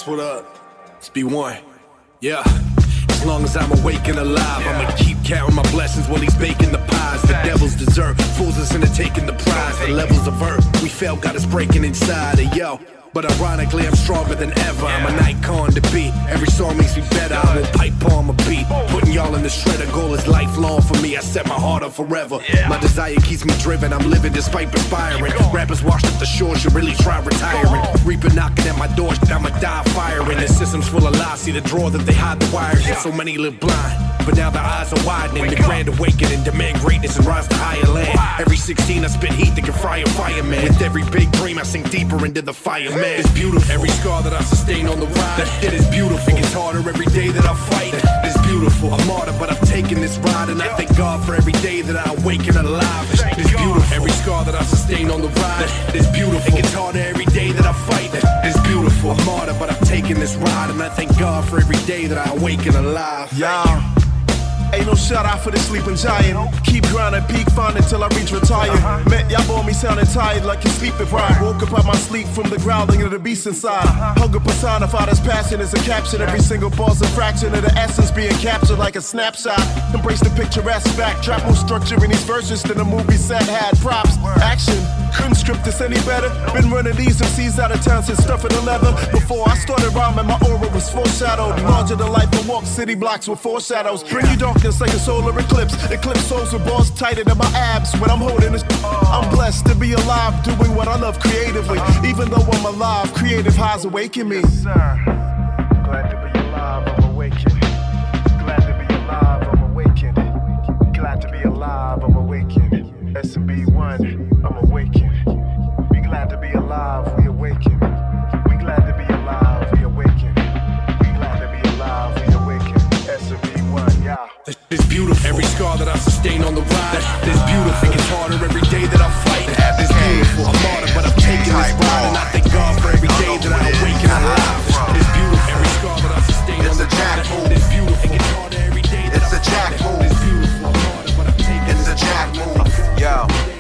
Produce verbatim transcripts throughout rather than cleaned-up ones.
Yes, what up? It's B one. Yeah. As long as I'm awake and alive, yeah. I'ma keep counting my blessings while he's baking the pies. The devil's dessert fools us into taking the prize. The levels of earth we felt got us breaking inside. And yo, but ironically I'm stronger than ever. I'm an icon to be. Every song makes me better. I will pipe bomb a beat, putting y'all in the shredder. Goal is lifelong for me. I set my heart up forever. My desire keeps me driven. I'm living despite perspiring. Rappers washed up the shore should really try retiring. Reaper knocking at my door, I'ma die firing. The system's full of lies. See the drawer that they hide the wires in. So many live blind, but now their eyes are widening. The grand awakening, demand greatness and rise to higher land. Every sixteen I spit heat that can fry a fireman. With every big dream I sink deeper into the fire, man. It's beautiful. Every scar that I sustain on the ride, it is beautiful. It gets harder every day that I fight. It's beautiful. I'm martyr, but I've taken this ride, and I thank God for every day that I awaken alive. It's beautiful. Every scar that I sustain on the ride, it is beautiful. It gets harder every day that I fight. It's beautiful. I'm martyr, but I've taken this ride, and I thank God for every day that I awaken alive. Yeah. Ain't no shout out for the sleeping giant. Keep grinding, peak finding till I reach retire. Uh-huh. Met y'all bought me sounding tired like you're sleeping pride. Woke up out my sleep from the growling of the beast inside. Uh-huh. Hunger personified as passion is a caption. Every single bar's a fraction of the essence being captured like a snapshot. Embrace the picturesque backdrop. More structure in these verses than a movie set had props. Action, couldn't script this any better. Been running these M Cs out of town since stuffing the leather. Before I started rhyming, my aura was foreshadowed. Larger than life and walk city blocks with foreshadows. Bring you dark like a solar eclipse. Eclipse souls with balls tighter than my abs. When I'm holding this, I'm blessed to be alive, doing what I love creatively. Even though I'm alive, creative highs awaken me. Yes, sir. Glad to be alive, I'm awakened. Glad to be alive, I'm awakened. Glad to be alive, I'm awakened. S M B one, I'm awakened. We glad to be alive, we awaken. We glad to be alive, we awaken. We glad to be alive, we awaken. S M B one, yeah. It's beautiful. Every scar that I sustain on the ride, it's beautiful. It gets harder every day that I fight. It's beautiful. I'm martyr, but I'm taking this ride, and I thank God for every day that I awaken alive. It's beautiful. Every scar that I sustain on the ride, it's beautiful. It gets harder every day that I fight. It's a jack move. It's beautiful. I'm martyr, but I'm taking this ride. It's a jack move. Yo.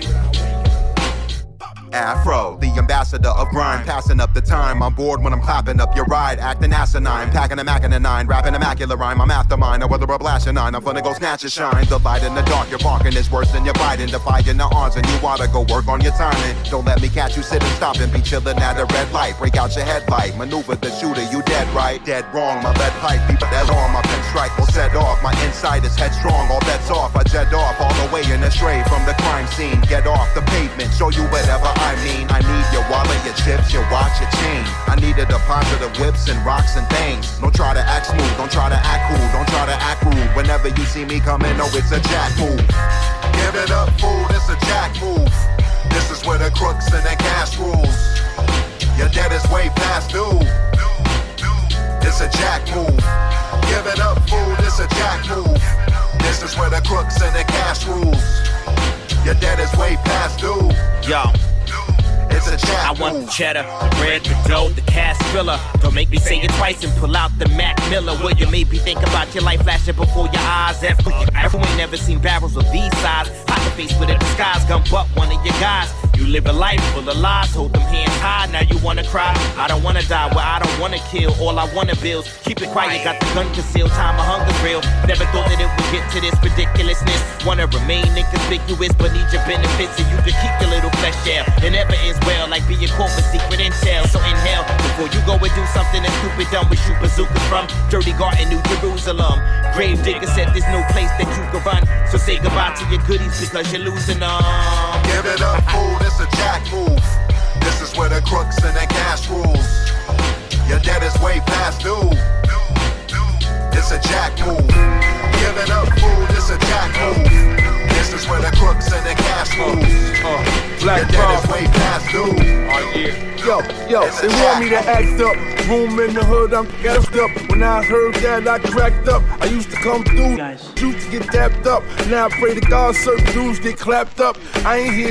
Afro, the ambassador of grind, passing up the time. I'm bored when I'm clapping up your ride, acting asinine, packing a Mac in a nine, rapping immaculate rhyme. I'm after mine, or whether a blast or nine, I'm gonna go snatch and shine. The light in the dark, your barking is worse than your biting, defying the odds, and you oughta go work on your timing. Don't let me catch you sitting, stopping, be chilling at a red light. Break out your headlight, maneuver the shooter, you dead right, dead wrong. My lead pipe, beat that on, my pinstripe will set off. My insight is headstrong, all bets off. I jet off all the way and astray from the crime scene. Get off the pavement, show you whatever I mean. I need your wallet, your chips, your watch, your chain. I need a deposit of whips and rocks and things. Don't try to act smooth, don't try to act cool, don't try to act rude. Whenever you see me coming, oh, it's a jack move. Give it up, fool, it's a jack move. This is where the crooks and the cash rules. Your debt is way past due. It's a jack move. Give it up, fool, it's a jack move. This is where the crooks and the cash rules. Your debt is way past due. Yo. It's a jack I want the cheddar, the bread, the dough, the cash filler. Don't make me say it twice and pull out the Mac Miller. Will you maybe think about your life flashing before your eyes? Everyone ain't never seen barrels of these size. Pocket face with a disguise, gun butt one of your guys. You live a life full of lies, hold them hands high. Now you wanna cry, I don't wanna die. Well, I don't wanna kill, all I wanna build. Keep it quiet, got the gun concealed, time of hunger's real. Never thought that it would get to this ridiculousness. Wanna remain inconspicuous, but need your benefits, so you can keep your little flesh there. It never ends well, like being caught with secret intel. So inhale, before you go and do something that's stupid dumb. We shoot bazookas from Dirty Garden, New Jerusalem. Grave digger said there's no place that you can run, so say goodbye to your goodies because you're losing them. Give it up, fool, this a jack move. This is where the crooks and the cash rules. Your debt is way past due. It's a jack move. Give it up, fool, this a jack move. This is where the crooks and the cash rules. Uh, Black Your debt is way past due. Oh, yeah. Yo, yo, they want me to act up. Room in the hood, I'm gassed up. When I heard that, I cracked up. I used to come through, used to get tapped up. Now I pray to God, certain dudes get clapped up. I ain't here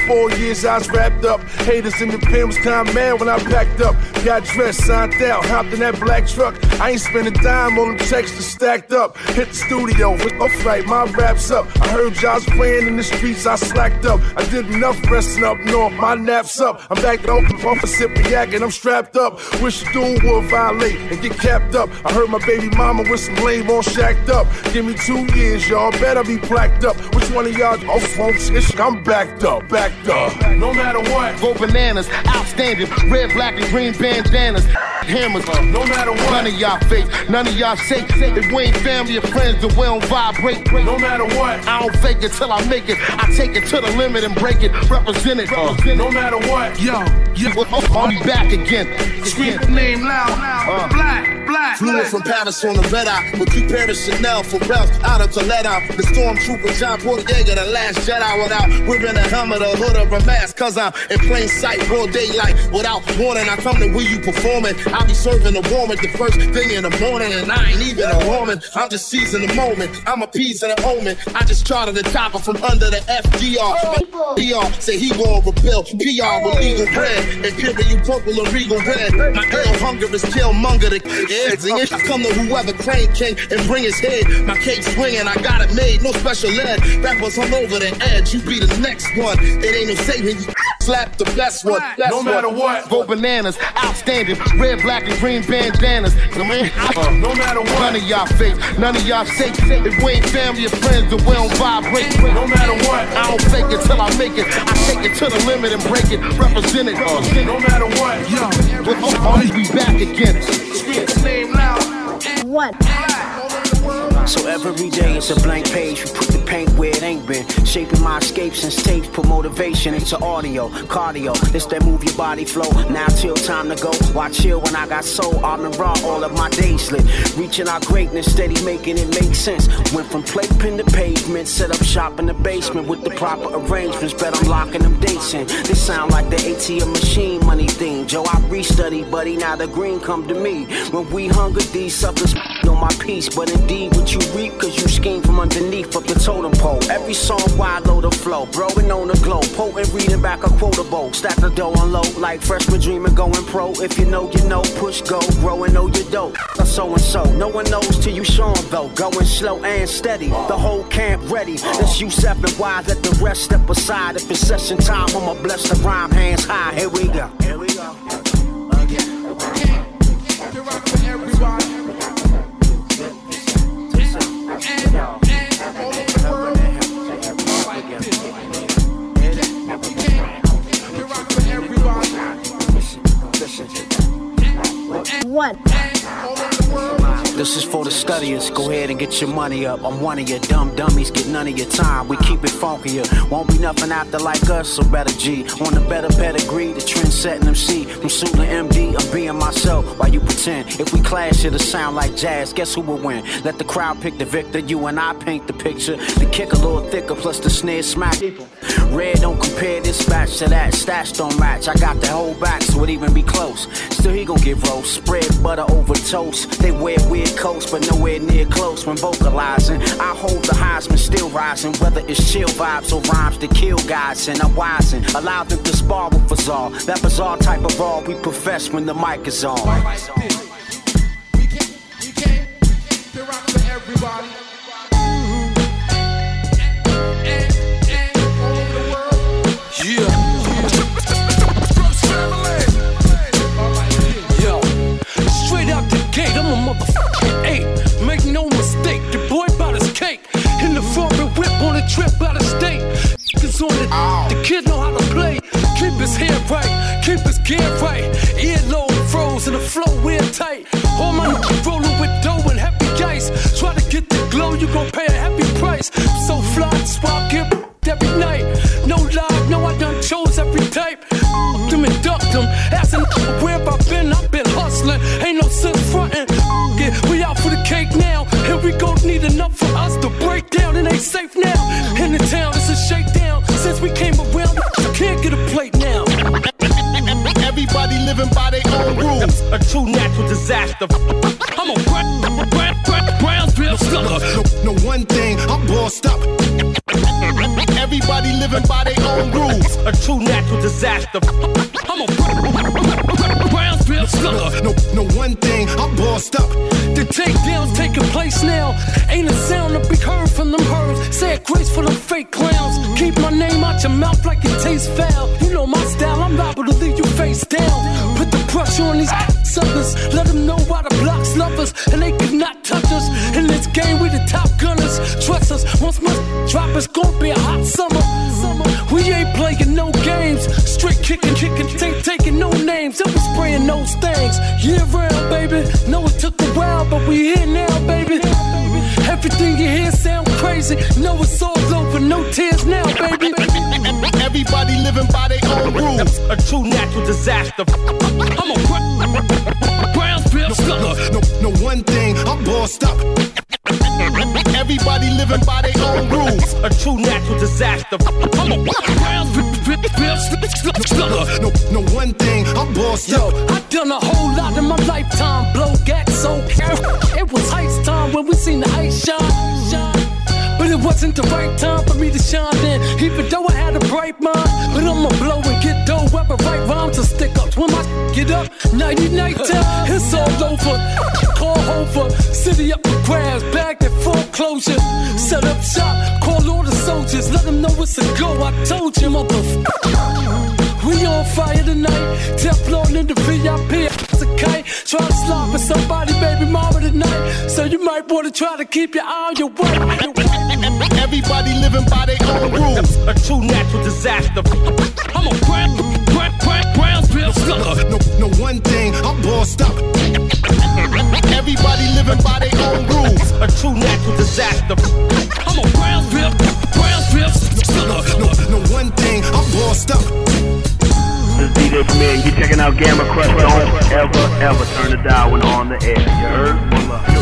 four years I was wrapped up. Haters in the pen was kinda mad when I packed up. Got dressed, signed out, hopped in that black truck. I ain't spend a dime on them checks that stacked up. Hit the studio with a flight, my rap's up. I heard y'all was playing in the streets, I slacked up. I did enough resting up north, my nap's up. I'm back to open off a sip of yak and I'm strapped up. Wish a dude would violate and get capped up. I heard my baby mama with some lame on shacked up. Give me two years, y'all better be placked up. Which one of y'all? Oh, folks, I'm backed up, backed up. No matter what, go bananas, outstanding. Red, black, and green bandanas, hammers. No matter what, none of y'all fake, none of y'all safe. If we ain't family or friends, then we don't vibrate. No matter what, I don't fake it till I make it. I take it to the limit and break it. Represent it. Uh, no matter what, yo, yo, I'll be back again. Scream the name loud, uh, black, black. Flew from Paris on the red eye with two pairs of Chanel for Ralph out of Toledo. The stormtrooper John Portiega, the last Jedi without wearing a helmet, a hood, or a mask. Cause I'm in plain sight, broad daylight, without warning. I come to where you performing. I'll be serving the warming the first thing in the morning, and I ain't even a woman. I'm just seizing the moment. I'm a piece of the omen. I just charted the topper from under the F D R. D R say he gon' repel. P R with legal bread. And pivot you purple and regal red. My ill hunger is killmonger. The kids. I come to whoever claim king and bring his head. My cape swinging, I got it made. No special ed. Rappers all over the edge. You be the next one. It ain't no saving you. Slap the best one. That's no matter what, go bananas, outstanding. Red, black, and green bandanas. I mean, uh, no matter what, none of y'all fake, none of y'all safe. If we ain't family or friends, then we don't vibrate. No matter what, I don't fake it till I make it. I take it to the limit and break it. Represent it. Uh, no matter what, yo, I'll be back again. Scream the name loud. One. So every day it's a blank page. We put the paint where it ain't been. Shaping my escape since tapes. Put motivation into audio, cardio. This that move your body flow. Now till time to go. Why chill when I got soul? I'm in raw, all of my days lit. Reaching our greatness, steady making it make sense. Went from playpen to pavement. Set up shop in the basement with the proper arrangements. Bet I'm locking them dates in. This sound like the A T M machine money thing. Joe, I restudy, buddy. Now the green come to me. When we hunger, these suckers on my piece. But indeed, what you reap, cause you scheme from underneath up the totem pole. Every song wide load of flow, broing on the glow, potent reading back a quotable, stack the dough on low, like freshman dreaming going pro. If you know, you know, push go, grow and know you dope. So and so, no one knows till you show 'em though. Going slow and steady, the whole camp ready. That's you seven wide, let the rest step aside. If it's session time, I'ma bless the rhyme, hands high. Here we go. Here we go. Again. You're right for everybody. One. This is for the studiers. Go ahead and get your money up. I'm one of your dumb dummies. Get none of your time. We keep it funkier. Won't be nothing after like us, so better G. On the better pedigree, the trend setting M C. From suit to M D, I'm being myself while you pretend. If we clash, it'll sound like jazz. Guess who will win? Let the crowd pick the victor. You and I paint the picture. The kick a little thicker, plus the snare smack. Red don't compare this batch to that. Stash don't match. I got the whole back, so it even be close. Still he gon' get roast. Spread butter over toast. They wear weird coats, but nowhere near close when vocalizing. I hold the Heisman still rising, whether it's chill vibes or rhymes to kill guys. And I'm wising, allow them to spar with bizarre. That bizarre type of all we profess when the mic is on. We came, we came to rock for everybody. And, and all over the world. Yeah. I'm a motherfucking ape. Make no mistake, your boy bout his cake. In the foreign whip on a trip out of state. Niggas on the, the kid know how to play. Keep his hair right, keep his gear right. Earlobe froze and the flow weird tight. All my niggas rolling with dough and happy dice. Try to get the glow, you gon' pay a happy price. So fly, swap, get every night. No lie, no I done chose every type. Fuck them and duck them. Asking where I've been, I've been hustling. Ain't no sense frontin'. Yeah, we out for the cake now. Here we go, need enough for us to break down. It ain't safe now. In the town, it's a shakedown. Since we came around, you can't get a plate now. Everybody living by their own rules. A true natural disaster. I'm a Brownsville sucker. No, no one thing, I'm bossed up. Everybody living living by their own rules. A true natural disaster. I'm a Brownsville slugger. No, no one thing, I'm bossed up. The takedown's taking place now. Ain't a sound to be heard from them herds. Say a grace for them fake clowns. Keep my name out your mouth like it tastes foul. You know my style, I'm liable to leave you face down. Put the pressure on these suckers. Let them know why the block's lovers. And they could not touch us. In this game, we the top gunners. Trust us, once my drop, it's gonna be a hot summer. We ain't playing no games. Straight kicking, kicking, take, taking no names. And we spraying those things. Year round, baby. Know it took a while, but we here now, baby. Everything you hear sound crazy. Know it's all over, no tears now, baby. Everybody living by their own rules. A true natural disaster. I'm a Brownsville slugger. No, no one thing, I'm bossed up. Everybody living by their own rules. A true natural disaster. I'm a Brownsville slugger. No, no one thing, I'm bossed Yo, up. I done a whole lot in my lifetime. Blow gas so it was ice time when we seen the ice shine, shine. But it wasn't the right time for me to shine then. Even though I had a bright mind, but I'ma blow and get dough. Ever right rhymes to stick up. When my get up, nighty night time, it's all over. Call over, city up for grabs, bagged at foreclosure. Set up shop, call all the soldiers, let them know it's a go. I told you, motherfucker. We on fire tonight, Teflon in the V I P. It's a kite, try to slide for somebody, baby mama tonight. So you might wanna try to keep your eye on your wife. Everybody living by their own rules. A true natural disaster. I'm a Brown, Brown, Brown, Brownsville slugger. No, no one thing, I'm bossed up. Everybody living by their own rules. A true natural disaster. I'm a Brownsville, Brownsville slugger. No, no one thing, I'm bossed up. This is D J Premier, and you're checking out Gamma Crush. Don't ever, ever turn the dial when on the air. You heard?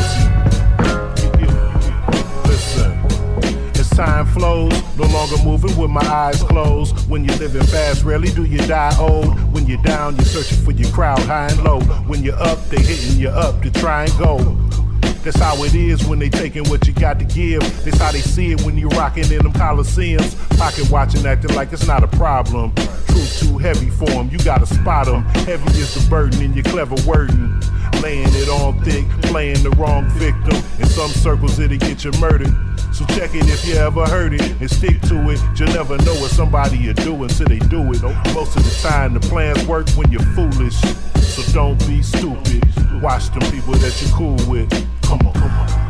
Time flows, no longer moving with my eyes closed. When you're living fast, rarely do you die old. When you're down, you're searching for your crowd high and low. When you're up, they hitting you up to try and go. That's how it is when they taking what you got to give. That's how they see it when you rocking in them Coliseums. Pocket watching, acting like it's not a problem. Truth too heavy for them, you gotta spot them. Heavy is the burden in your clever wording. Laying it on thick, playing the wrong victim. In some circles it'll get you murdered. So check it if you ever heard it and stick to it. You'll never know what somebody you do until they do it. Most of the time the plans work when you're foolish. So don't be stupid. Watch them people that you're cool with. Come on, come on.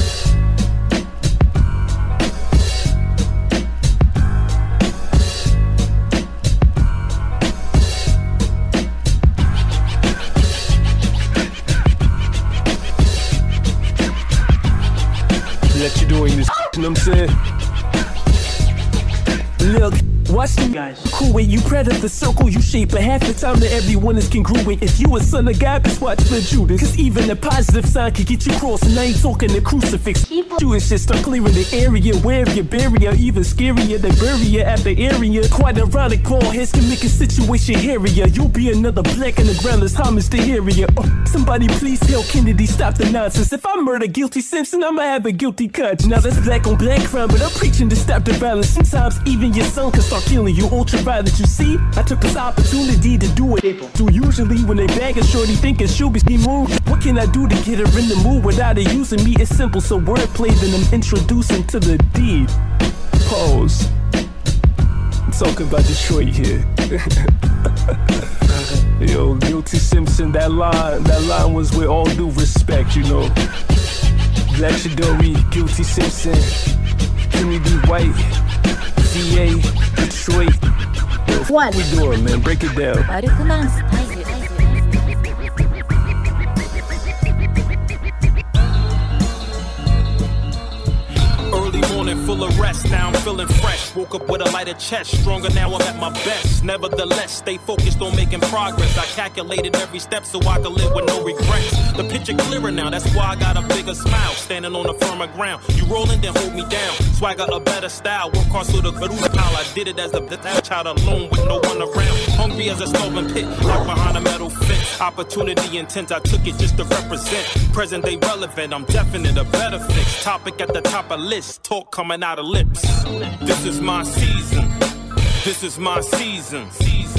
Let you doing this, you know what I'm saying? Look, watch them guys. Cool way you credit the circle you shape, but half the time that everyone is congruent. If you a son of God, just watch for Judas. Cause even a positive sign can get you crossing. I ain't talking the crucifix. Doing shit, start clearing the area. Where your barrier, even scarier than barrier at the area. Quite ironic, Paul heads can make a situation hairier. You'll be another black in the groundless homage to hearing. Uh, somebody please tell Kennedy stop the nonsense. If I murder guilty Simpson, I'ma have a guilty conscience. Now that's black on black crime, but I'm preaching to stop the violence. Sometimes even your son can start killing you. Ultraviolet, you see? I took this opportunity to do it. So usually when they bag a shorty thinking she'll be moved. What can I do to get her in the mood without her using me? It's simple, so wordplay, then I'm introducing to the deed. Pose. I'm talking about Detroit here. Yo, Guilty Simpson, that line, that line was with all due respect, you know. Black Shadori, Guilty Simpson, Kennedy White, V A, Detroit. Yo, what we doing, man? Break it down. Early morning, full of rest, now I'm feeling fresh. Woke up with a lighter chest, stronger now I'm at my best. Nevertheless, stay focused on making progress. I calculated every step so I could live with no regrets. The picture clearer now, that's why I got a bigger smile. Standing on a firmer ground, you rolling then hold me down. Swagger a better style, work hard so the good pile. I did it as a child alone with no one around. Hungry as a starving pit, locked behind a metal fence. Opportunity intense, I took it just to represent. Present day relevant, I'm definite, a better fix. Topic at the top of list, talk coming falling out of lips. This is my season. This is my season.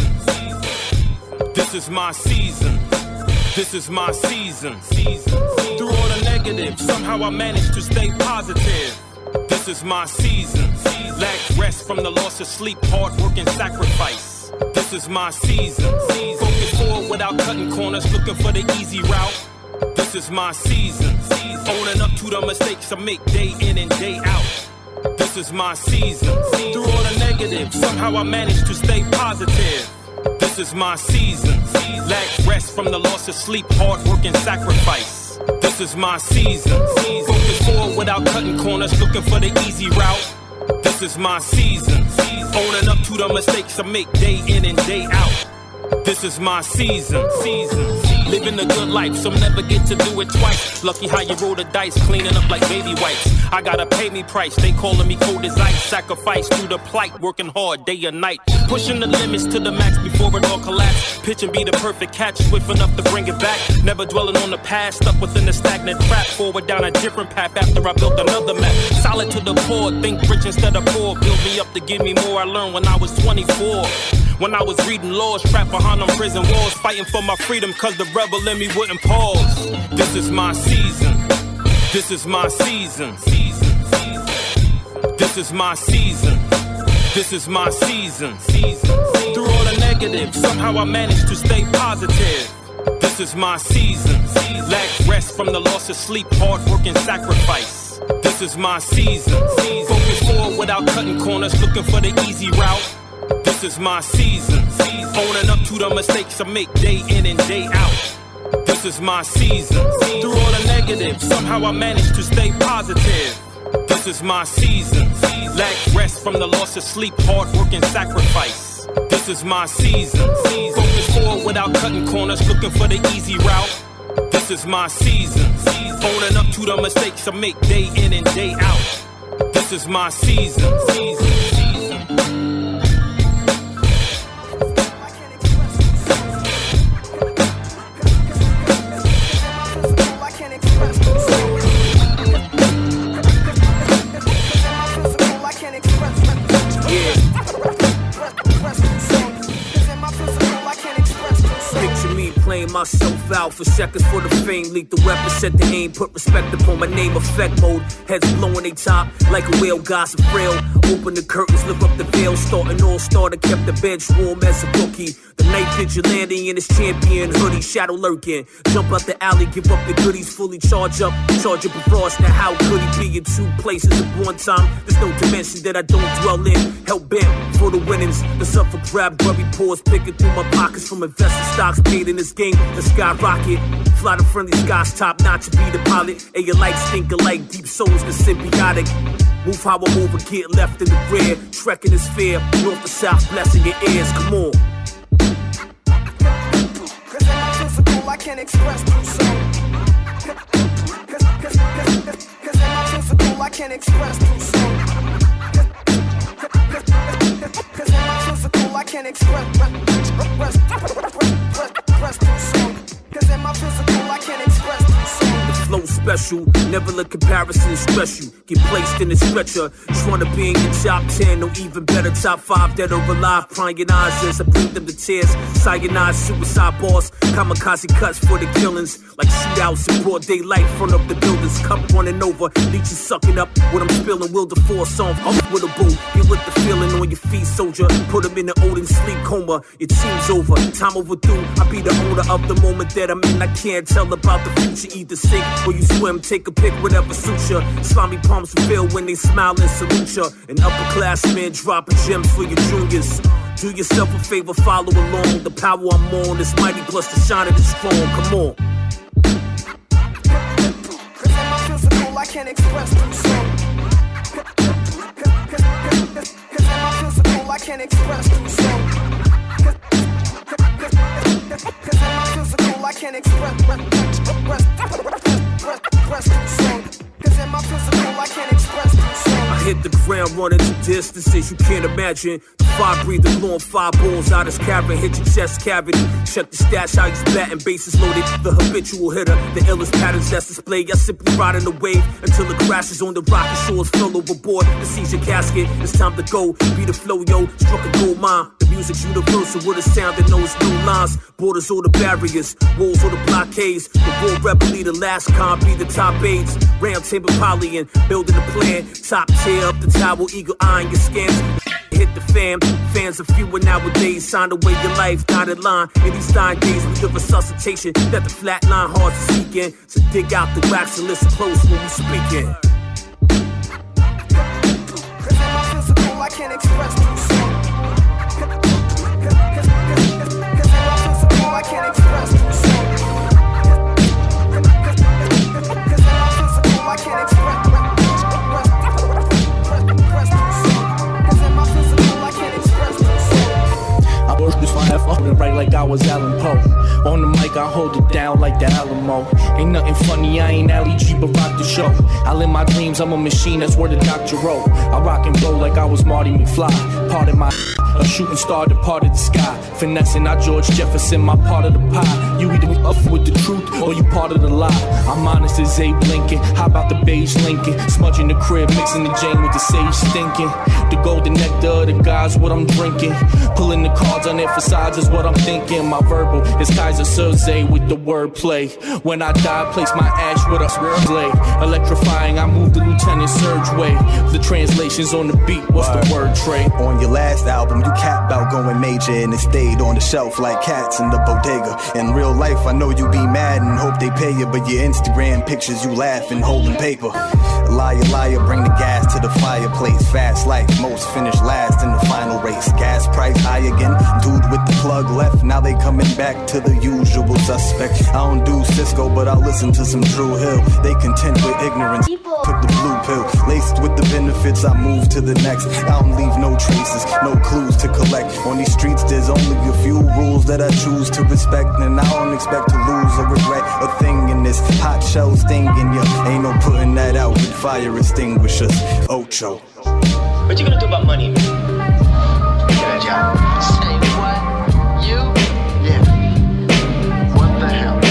This is my season. This is my season. Through all the negatives, somehow I managed to stay positive. This is my season. Lack rest from the loss of sleep, hard work and sacrifice. This is my season. Focus forward without cutting corners, looking for the easy route. This is my season. Owning up to the mistakes I make day in and day out. This is my season. Through all the negatives, somehow I managed to stay positive. This is my season. Lack rest from the loss of sleep, hard work and sacrifice. This is my season. Focus forward without cutting corners, looking for the easy route. This is my season. Owning up to the mistakes I make day in and day out. This is my season. Season. Living a good life, some never get to do it twice. Lucky how you roll the dice, cleaning up like baby wipes. I gotta pay me price, they calling me cold as ice. Sacrifice through the plight, working hard day and night. Pushing the limits to the max before it all collapse. Pitch and be the perfect catch, swift enough to bring it back. Never dwelling on the past, stuck within a stagnant trap. Forward down a different path after I built another map. Solid to the core, think rich instead of poor. Build me up to give me more I learned when I was twenty-four. When I was reading laws, trapped behind them prison walls, fighting for my freedom cause the rebel in me wouldn't pause. This is my season. This is my season. This is my season. This is my season. Through all the negatives, somehow I managed to stay positive. This is my season. Lack rest from the loss of sleep, hard work and sacrifice. This is my season. Focus forward without cutting corners, looking for the easy route. This is my season. Owning up to the mistakes I make day in and day out. This is my season. Through all the negatives, somehow I managed to stay positive. This is my season. Lack rest from the loss of sleep, hard work and sacrifice. This is my season. Focus forward without cutting corners, looking for the easy route. This is my season. Owning up to the mistakes I make day in and day out. This is my season. Playing myself out for seconds for the fame. Leak the weapon, set the aim, put respect upon my name. Effect mode, heads blowing they top like a whale, gossip frail. Open the curtains, lift up the veil. Starting all starter, kept the bench warm as a rookie. The night vigilante in his champion hoodie, shadow lurking. Jump out the alley, give up the goodies, fully charge up. Charge up a frost. Now how could he be in two places at one time? There's no dimension that I don't dwell in. Hell bent for the winnings. The suffer grab, grubby paws, picking through my pockets from invested stocks paid in this game. The skyrocket, fly the friendly skies top notch to be the pilot. And your lights think alike, deep souls the symbiotic. Move how I move and get left in the rear. Trekking is fair, north to south, blessing your ears. Come on. Cause in my physical I can't express through soul. Cause, cause, cause, cause, cause in my physical I can't express through soul. Cause in my physical I can't express express through soul. Cause in my physical I can't express through soul. The flow special, never let comparison stress you. Get placed in a stretcher, trying to be in your top ten or even better, top five dead or alive. Prying eyes as I bring them to tears. Cyanide, suicide bars, kamikaze cuts for the killings. Like shootouts in broad daylight, front of the buildings. Cup running over, leeches sucking up what I'm spilling. Will the force on, up with a boo. Get with the feeling on your feet, soldier. Put them in the Odin sleep coma. Your team's over, time overdue. I be the owner of the moment that I'm in. I can't tell about the future. Either sink or you swim, take a pick, whatever suits ya. Slimy palms reveal when they smile and salute ya. An upperclassman dropping gems for your juniors. Do yourself a favor, follow along. The power I'm on is mighty, plus the shine of it strong. Come on. Cause in my physical I can't express through soul. Cause in my physical I can't express through soul. Cause in my physical I can't express express through soul. Cause in my physical I can't express through soul. I hit the ground running to distances you can't imagine. The fire breather blowing five balls out his cavern, hit your chest cavity. Check the stash, how he's batting, bases loaded. The habitual hitter, the illest patterns that's displayed. I simply riding the wave until it crashes on the rocky shores. Fell overboard, the seizure casket. It's time to go. Be the flow, yo. Struck a gold mine. The music's universal with a sound that knows no lines. Borders or the barriers, walls or the blockades. The war rebel leader, last con, be the top aides. Round table poly and building a plan. Top tier up the tower, eagle eyeing your scans. Hit the fam, fans are fewer nowadays. Signed away your life, dotted line. In these dying days, we give resuscitation that the flat line hard to seek in. So dig out the wax and listen close when we speaking. Cause in my physical, I can't express through song. Cause in my physical, I can't express through song. Cause in my physical, I can't express. I work this fine up and right like I was Alan Poe. On the mic, I hold it down like the Alamo. Ain't nothing funny, I ain't Ali G, but rock the show. I live my dreams, I'm a machine, that's where the doctor wrote. I rock and roll like I was Marty McFly. Part of my a shooting star, the part of the sky. Finessing, I George Jefferson, my part of the pie. You either up with the truth or you part of the lie. I'm honest as Abe Lincoln. How about the beige Lincoln? Smudging the crib, mixing the Jane with the sage stinking. The golden nectar of the guys, what I'm drinking. Pulling the cards on their facades is what I'm thinking. My verbal is Kaiser Soze with the wordplay. When I die, place my ash with a blade. Electrifying, I move the Lieutenant Surge way. The translations on the beat, what's the word, Trey? On your last album, you cap out going major, and it stayed on the shelf like cats in the bodega. In real life, I know you be mad and hope they pay you, but your Instagram pictures, you laughing, holding paper. Liar, liar, bring the gas to the fireplace. Fast life, most finish last in the final race. Gas price high again, dude with the plug left. Now they coming back to the usual suspect. I don't do Cisco, but I listen to some Drew Hill. They content with ignorance, took the blue pill. Laced with the benefits, I move to the next. I don't leave no traces, no clues to collect. On these streets, there's only a few rules that I choose to respect, and I don't expect to lose or regret a thing in this hot shell stinging ya. Ain't no putting that out with fire extinguishers. Ocho. What you gonna do about money, man? Get a job. Say what? You? Yeah. What the hell?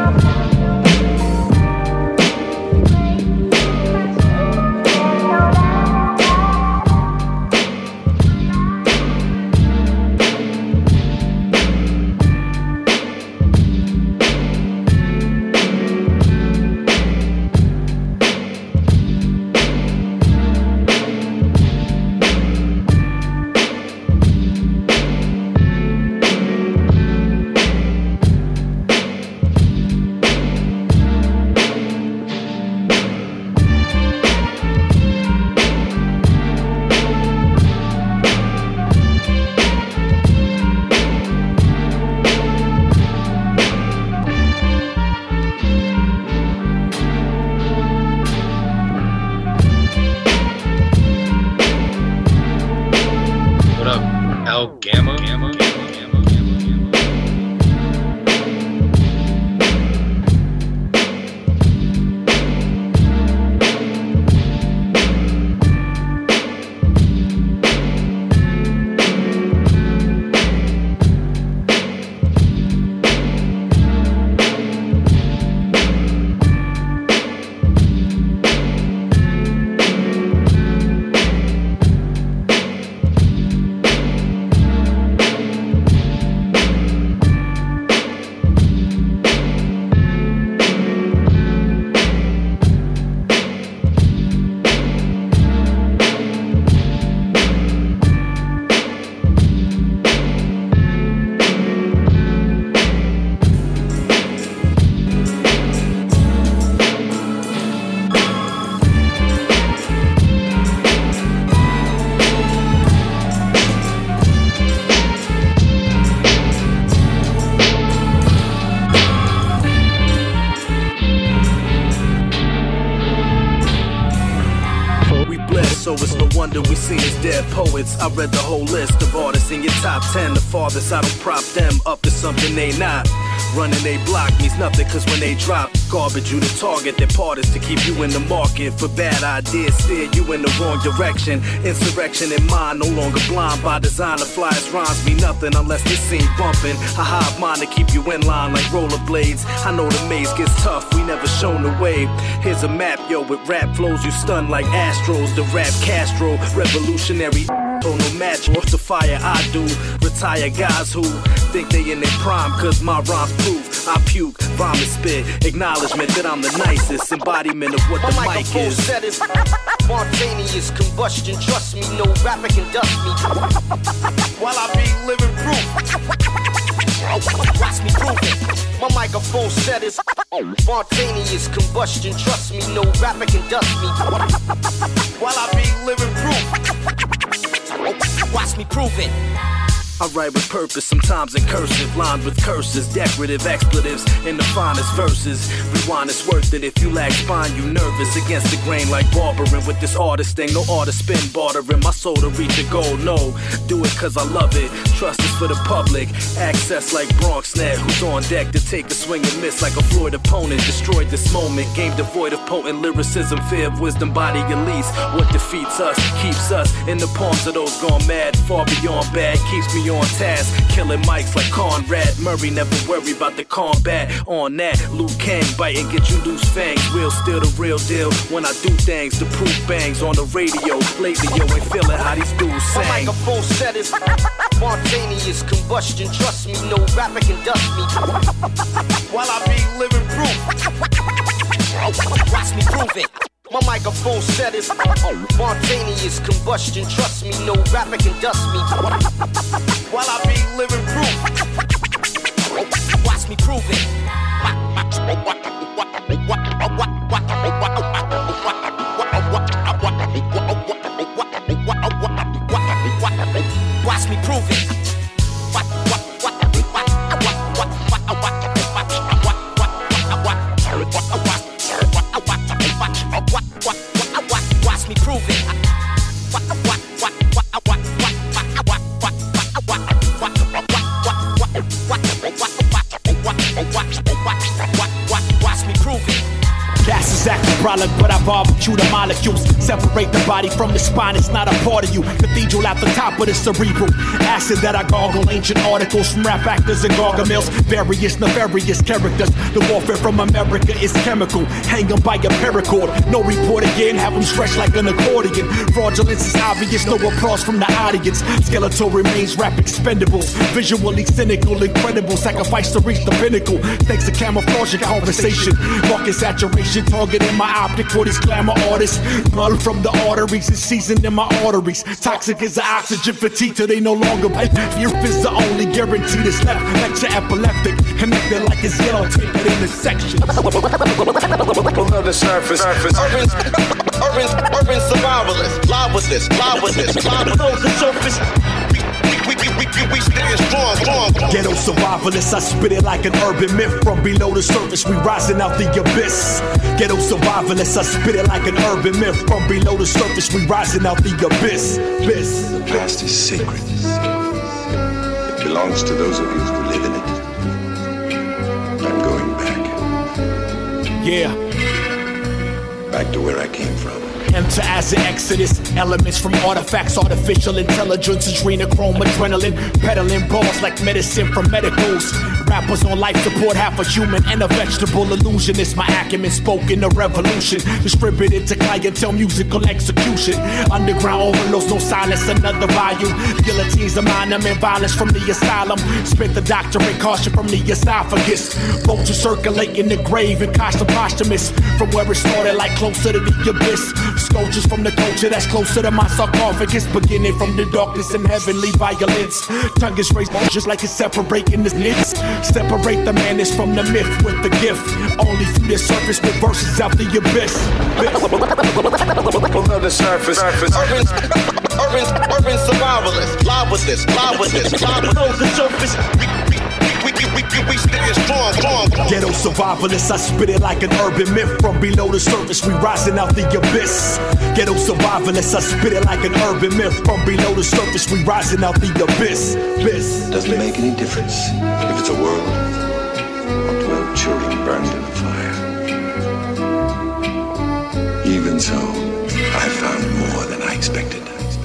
We seen as dead poets. I read the whole list of artists in your top ten. The farthest I don't prop them up to something they not. Running they block means nothing, cause when they drop garbage, you the target. Their part is to keep you in the market for bad ideas, steer you in the wrong direction. Insurrection in mind, no longer blind by design. The flyest rhymes mean nothing unless they seem bumping. I hive mine to keep you in line like rollerblades. I know the maze gets tough, we never shown the way. Here's a map, yo, with rap flows you stun like Astros. The rap Castro, revolutionary. Oh, no match off the fire I do. Retire guys who think they in their prime, cause my rhymes proof. I puke, vomit, spit, acknowledgement that I'm the nicest embodiment of what the my mic microphone is. set is spontaneous combustion. Trust me, no rapper can dust me. While I be living proof. Watch me prove it. My microphone set is spontaneous combustion. Trust me, no rapper can dust me. While I be living proof. Watch me prove it. I write with purpose, sometimes in cursive, lined with curses, decorative expletives in the finest verses. Rewind, it's worth it. If you lack spine, you nervous against the grain like barbering with this artist thing. No artist spin bartering my soul to reach a goal. No, do it cause I love it. Trust is for the public. Access like Bronx Net, who's on deck to take a swing and miss like a Floyd opponent. Destroyed this moment, game devoid of potent lyricism, fear of wisdom, body release. What defeats us, keeps us in the palms of those gone mad. Far beyond bad, keeps me on task, killing mics like Conrad Murray. Never worry about the combat. On that, Luke Kang bite and get you loose fangs. Real still the real deal. When I do things, the proof bangs on the radio. Lately, yo, ain't feeling how these dudes My sing. microphone set is spontaneous combustion. Trust me, no rapper can dust me. While I be living proof. Watch me prove it. My microphone set is spontaneous combustion. Trust me, no rapper can dust me. While I be living proof. Watch me prove it. Watch me prove it. Watch me prove it. Watch me prove it. That's exactly the problem, but I barbecue the molecules. Separate the body from the spine, it's not a part of you. Cathedral at the top of the cerebral. Acid that I gargle, ancient articles from rap actors and gargamels. Various nefarious characters. The warfare from America is chemical. Hang 'em by a paracord. No report again, have 'em stretched like an accordion. Fraudulence is obvious, no applause from the audience. Skeletal remains rap expendables. Visually cynical, incredible. Sacrifice to reach the pinnacle. Thanks to camouflage and conversation. Market saturation. Targeting my optic for these glamour artists. Blood from the arteries is seasoned in my arteries. Toxic as the oxygen fatigue till they no longer bite. Fear is the only guarantee that's left. Lecture epileptic. Connected like it's yellow tape in the section. Below the surface. surface. Urban, urban, urban survivalists. Live with this, live with this, live below the surface. We, we, we, we, we stand strong, strong. Ghetto survivalists, I spit it like an urban myth. From below the surface, we rising out the abyss. Ghetto survivalists, I spit it like an urban myth. From below the surface, we rising out the abyss. abyss. The past is sacred. It belongs to those of you who live in it. I'm going back. Yeah. Back to where I came from. Enter as an exodus. Elements from artifacts, artificial intelligence, adrenochrome, adrenaline. Peddling balls like medicine from medicals. Rappers on life support, half a human and a vegetable illusionist. My acumen spoken a revolution. Distributed to clientele, musical execution. Underground overloads, no silence, another volume. Guillotines of mine, I'm in violence from the asylum. Spit the doctorate, caution from the esophagus. Vultures circulate in the grave and costume posthumous. From where it started, like closer to the abyss. Sculptures from the culture that's closer to my sarcophagus. Beginning from the darkness and heavenly violence. Tongue is raised just like it's separating the nits. Separate the madness from the myth with the gift. Only through the surface with verses out the abyss. Below the surface. surface. Urban, urban, urban survivalists. Live with this, live with this, live below the surface. We, we, we, we, we stand strong, strong. Ghetto survivalists, I spit it like an urban myth. From below the surface, we rising out the abyss. Ghetto survivalists, I spit it like an urban myth. From below the surface, we rising out the abyss. abyss. Doesn't make any difference if it's a world children burned in the fire. Even so, I found more than I expected.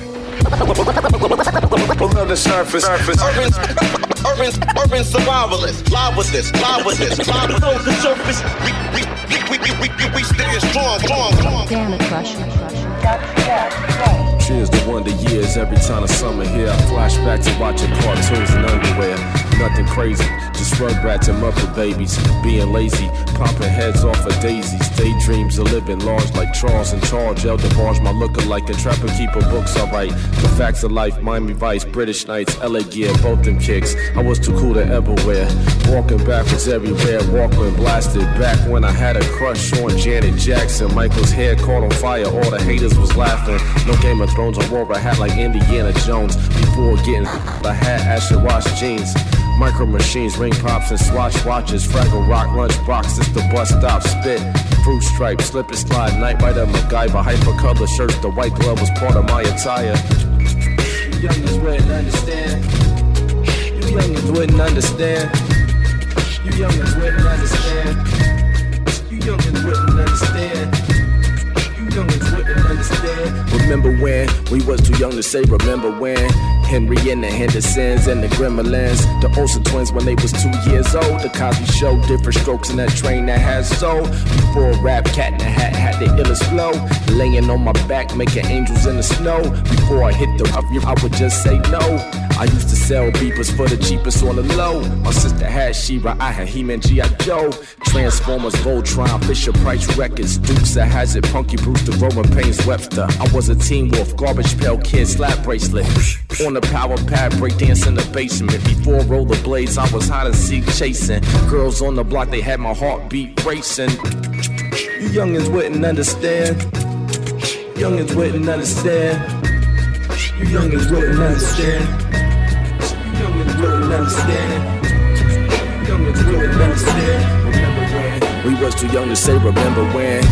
Below the surface, surface. Urban, urban, urban survivalists. Live with this, live with this, live with below the surface. We, we, we, we, we, we, we stay strong, strong, strong. Damn it, crush. Cheers to wonder years. Every time the summer here, I flash back to watching cartoons in underwear. Nothing crazy, just rugrats and Muppet babies. Being lazy, popping heads off of daisies. Daydreams of living large like Charles in Charge. Elder Barge, my lookalike, and Trapper Keeper books I write. The facts of life, Miami Vice, British Knights, L A Gear, both them kicks. I was too cool to ever wear. Walking backwards everywhere, Walkman blasted. Back when I had a crush on Janet Jackson. Michael's hair caught on fire, all the haters was laughing. No Game of Thrones, I wore a hat like Indiana Jones. Before getting I had Asher Ross jeans. Micro machines, ring pops, and swatch watches. Fraggle Rock, lunchbox, it's the bus stop. Spit, fruit stripe, slip and slide. Night Rider, MacGyver, hyper color shirts. The white glove was part of my attire. You youngins wouldn't understand. You youngins wouldn't understand. You youngins wouldn't understand. You youngins wouldn't understand. You youngins wouldn't understand. Remember when we was too young to say remember when. Henry and the Hendersons and the Gremlins. The Olsen twins when they was two years old. The Cosby Show, different strokes in that train that had soul. Before Rap Cat in the Hat had the illest flow. Laying on my back, making angels in the snow. Before I hit the rough, I would just say no. I used to sell beepers for the cheapest on the low. My sister had She-Ra, I had He-Man, G I. Joe. Transformers, Voltron, Fisher Price Records, Dukes of Hazzard, Punky Brewster, Roman Pains, Webster. I was a Teen Wolf, Garbage Pail Kid, Slap Bracelet. On the power pad, breakdance in the basement. Before rollerblades, I was hide and seek chasing. Girls on the block, they had my heartbeat racing. You youngins wouldn't understand. Youngins wouldn't understand. You youngins wouldn't understand. You youngins wouldn't understand. You youngins wouldn't understand. Remember when we was too young to say remember when.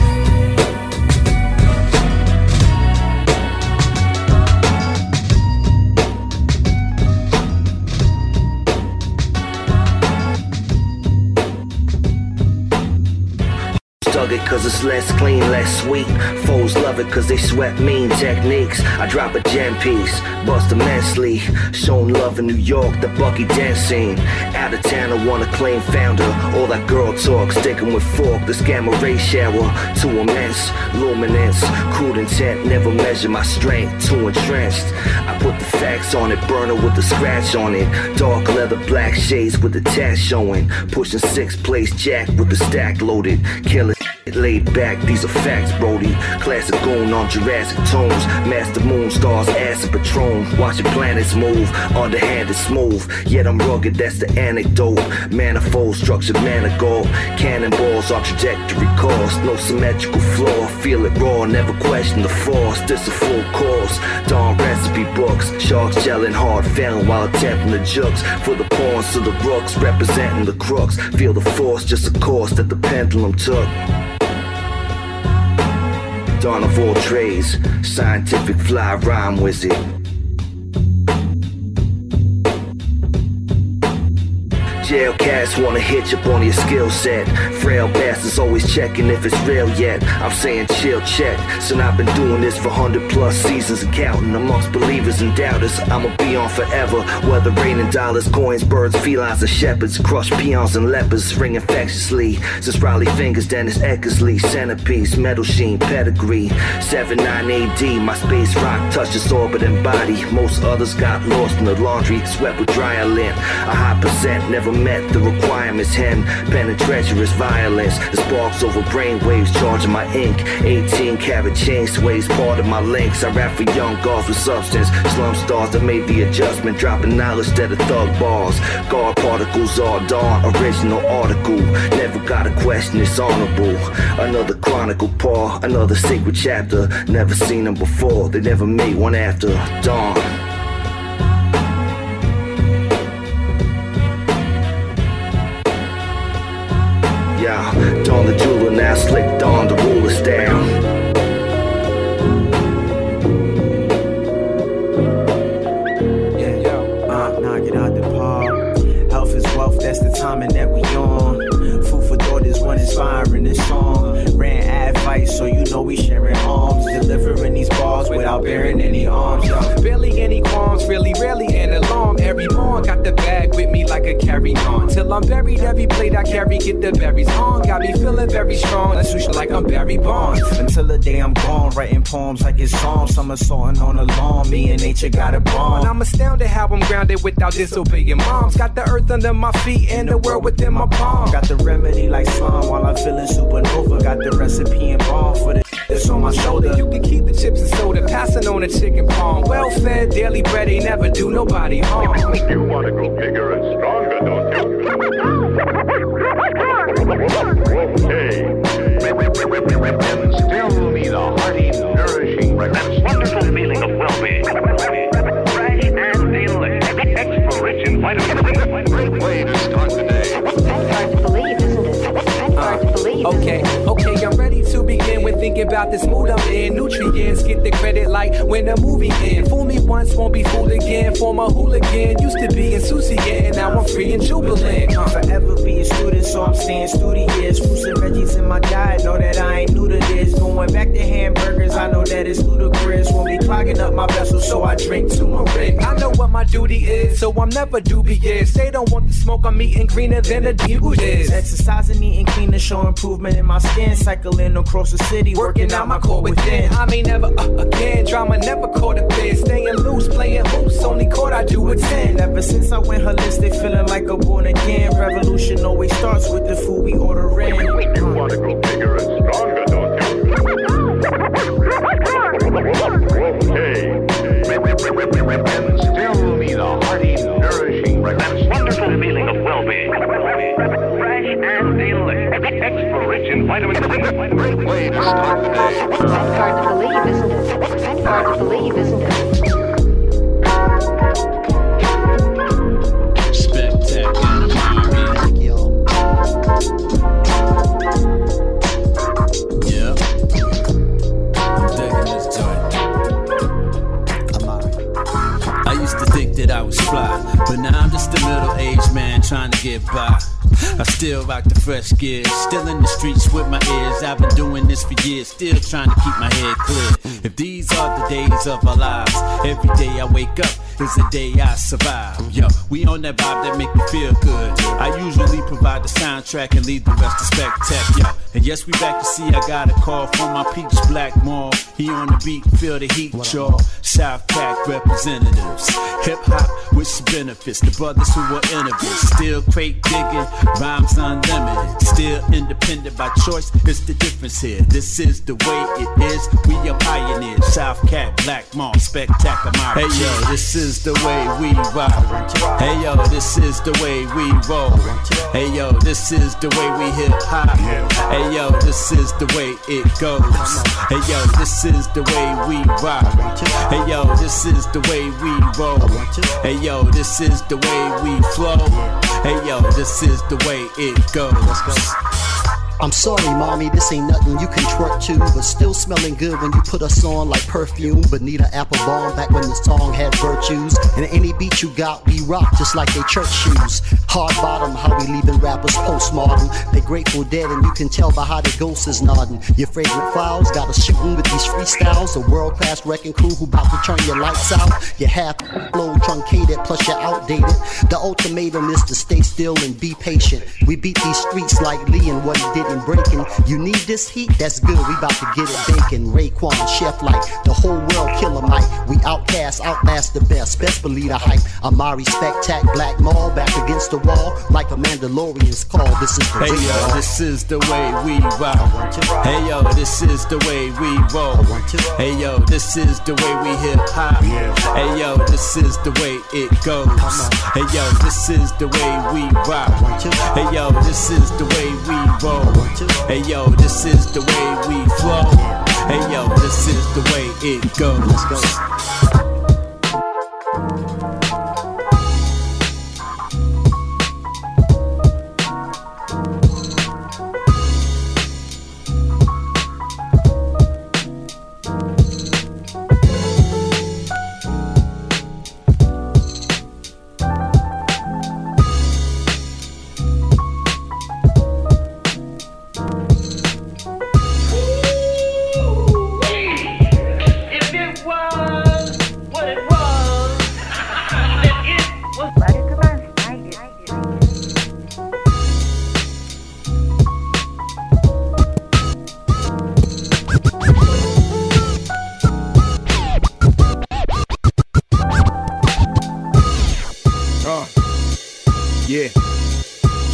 It cause it's less clean, less sweet. Foes love it cause they sweat mean techniques. I drop a gem piece, bust immensely. Shown love in New York, the Bucky Dent scene. Out of town, I wanna claim founder. All that girl talk, sticking with fork. The scammer ray shower, too immense. Luminance, crude intent, never measure my strength. Too entrenched. I put the facts on it, burner with the scratch on it. Dark leather, black shades with the tat showing. Pushing six place jack with the stack loaded. Killing laid back, these are facts, Brody. Classic goon on Jurassic tones. Master moon stars, acid Patron. Watching planets move, underhanded smooth. Yet I'm rugged, that's the anecdote. Manifold, structured manifold. Cannonballs on trajectory course. No symmetrical flaw, feel it raw. Never question the force, this a full course. Dawn recipe books. Sharks gelling hard, failing while attempting the jukes. For the pawns to the rooks, representing the crooks. Feel the force, just a course that the pendulum took. Dawn of all trades, scientific fly rhyme wizard. Jail cats wanna hitch up on your skill set. Frail bastards always checking if it's real yet. I'm saying chill check. So I've been doing this for hundred plus seasons and counting. Amongst believers and doubters, I'ma be on forever. Whether raining dollars, coins, birds, felines, and shepherds. Crush peons and lepers, ring infectiously. Since Riley Fingers, Dennis Eckersley. Centerpiece, metal sheen, pedigree. seven nine A D, my space rock touches orbit and body. Most others got lost in the laundry, swept with dryer lint. A high percent never met the requirements. Hem, pen and treacherous violence. The sparks over brainwaves charging my ink. eighteen karat chain sways part of my links. I rap for young girls with substance. Slum stars that made the adjustment. Dropping knowledge instead of thug bars. Guard particles all dawn. Original article. Never got a question, it's honorable. Another chronicle paw. Another sacred chapter. Never seen them before. They never made one after dawn. Yeah, Dawn the jeweler now, slick Dawn the ruler's down. Yeah, yo, uh, knock it out the park. Health is wealth, that's the timing that we on. Food for know we sharing arms, delivering these bars without bearing any arms, yo. Barely any qualms, really rarely an alarm. Every morn, got the bag with me like a carry-on. Till I'm buried, every plate I carry, get the berries on. Got me feeling very strong, that's switch like I'm Barry Bonds. Until the day I'm gone, writing poems like it's psalms. Somersaulting on the lawn, me and nature got a bond. I'm astounded how I'm grounded without disobeying moms. Got the earth under my feet and the world within my palm. Got the remedy like slime while I'm feeling supernova. Got the recipe and bomb for the that's on my shoulder. You can keep the chips and soda, passing on a chicken palm. Well fed, daily bread, they never do nobody harm. You want to grow bigger and stronger, don't you? Okay. And still need a hearty, nourishing, that wonderful feeling of well-being. Fresh and delicious. Extra rich in vitamin C. Great way to start the day. That's hard to believe, isn't it? That's hard to believe. Okay, okay, I'm ready to begin with thinking about this mood I'm in. Nutrients get the credit like when the movie ends. Fool me once, won't be fooled again. Former hooligan, used to be insouciant, and now I'm free and jubilant. I'll forever be a student, so I'm staying studious. Fruits and veggies in my diet, know that I ain't new to this. Going back to hamburgers, I know that it's ludicrous. Won't be clogging up my vessel, so I drink turmeric. I know what my duty is, so I'm never dubious. They don't want the smoke, I'm eating greener than the devil is. Exercising, eating cleaner, show improvement in my skin. Cycling across the city, working out my core within. I may never uh, again, drama never caught a bid. Staying loose, playing hoops, only court I do with ten. Ever since I went holistic, feeling like a born again. Revolution always starts with the food we order in. You want to grow bigger and stronger, don't you? Okay. And still need a hearty, nourishing, that wonderful feeling of well-being. Fresh and delicious. Extra rich in vitamin C. Great way to start the day. That's hard to believe, isn't it? That's hard to believe, isn't it? Yeah. I'm digging this joint. I'm alright. I used to think that I was fly, but now I'm just a middle-aged man trying to get by. I still rock the fresh gears, still in the streets with my ears. I've been doing this for years, still trying to keep my head clear. If these are the days of our lives, every day I wake up is the day I survive. Yo, we on that vibe that make me feel good. I usually provide the soundtrack and leave the rest to spectac. Yo, and yes, we back to see. I got a call from my peeps, Black Mall. He on the beat, feel the heat, y'all. South Pack representatives, hip hop with some benefits. The brothers who are innovators, still crate digging, rhymes unlimited. Still independent by choice. It's the difference here. This is the way it is. We are pioneers. South Cat, Black Mall, spectacular. Hey yo, this is the way we rock. Hey yo, this is the way we roll. Hey yo, this is the way we hip hop. Hey yo, this is the way it goes. Hey yo, this is the way we rock. Hey yo, this is the way we roll. Hey yo, this is the way we flow. Hey yo, this is the way it goes. I'm sorry, mommy, this ain't nothing you can twerk to, but still smelling good when you put us on like perfume. Bonita Applebum, back when the song had virtues. And any beat you got, we rock just like they church shoes. Hard bottom, how we leaving rappers postmodern. They Grateful Dead, and you can tell by how the ghost is nodding. Your fragrant files got us shooting with these freestyles. A world-class wrecking crew who bout to turn your lights out. Your half flow truncated, plus you're outdated. The ultimatum is to stay still and be patient. We beat these streets like Lee and what he did in breaking. You need this heat? That's good, we about to get it baking. Raekwon, chef like the whole world killer Mike. We outcast, outlast the best. Best believe the hype. Amari Spectac, Black Mall, back against the wall like a Mandalorian's call. This is the hey way yo, this is the way we rock. Hey yo, this is the way we roll. Hey yo, this is the way we hip hop. Hey yo, this is the way it goes. Hey yo, this is the way we rock. Hey yo, this is the way we roll. Hey yo, this is the way we flow. Hey yo, this is the way it goes. Let's go.